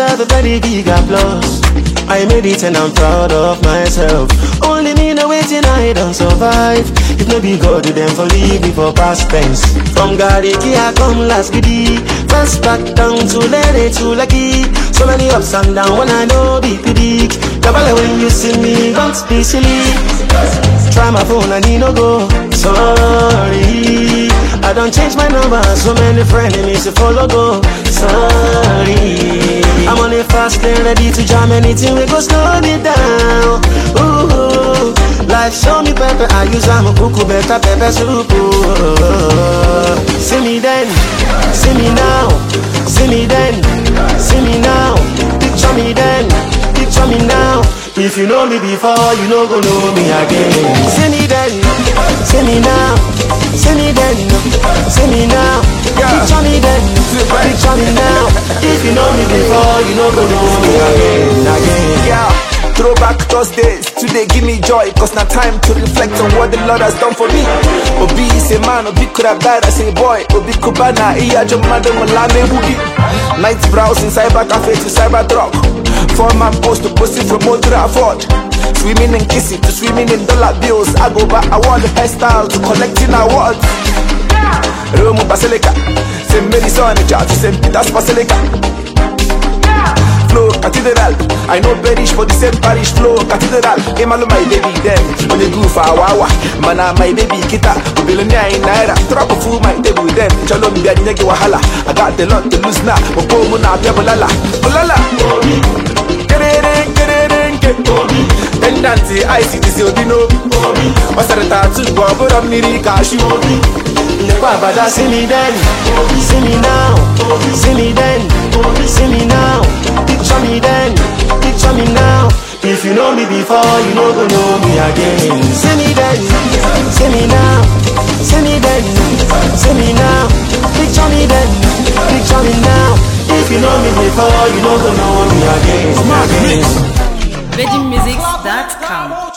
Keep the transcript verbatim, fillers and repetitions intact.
deserve a very big applause. I made it and I'm proud of myself. Only me no waiting, I don't survive. If no be God, then for leave me for past tense. From Gariki I come last giddy. First back down to Lady to Lucky. So many ups and downs when I know be predict. Double when you see me, don't be silly. Try my phone and he no go. Sorry, I don't change my number. So many frenemies to follow go. Sorry, I'm on a fast lane ready to jam anything. We go slow me down. Ooh, life show me pepper. I use I'm a cuckoo better pepper soup. Ooh. See me then, see me now. See me then, see me now. Picture me then, picture me now. If you know me before, you know go know me again. See me then, see me now. See me then, see me now. Picture me then, picture me now. If you know me before, you know go know me again, again. Yeah. Throwback Thursdays, today give me joy. Cause now time to reflect on what the Lord has done for me. Obi is a man, Obi could have died as a boy. Obi Kubana, iya jomado malame bugi. Night browsing, cyber cafe to cyber truck. Four man post to post it from motor afford. Swimming and kissing to swimming in dollar bills. I go back, I want the hairstyle to collecting awards. Romu Basilica, Saint Mary's on the church, Saint Peter's Basilica. Flow cathedral, I know perish for the same parish. Flow cathedral, Emalo my baby then. When you go for a wawa, mana my baby kita. Billionaire in naira, trouble fool my table then. Chalom bianyagi wahala, I got the lot to lose now. Opo muna piabolala, olala. Kereren kereren ke. Tendancy I see this obino. Masarata tu bobo ramniri kashi. Baba, see me then, see me now, see me then, see me now. Picture me then, picture me now. If you know me before, you know go know me again. See me then, see me now, see me then, see me now. Picture me then, picture me now. If you know me before, you know go know me again, again. Virgin Music dot com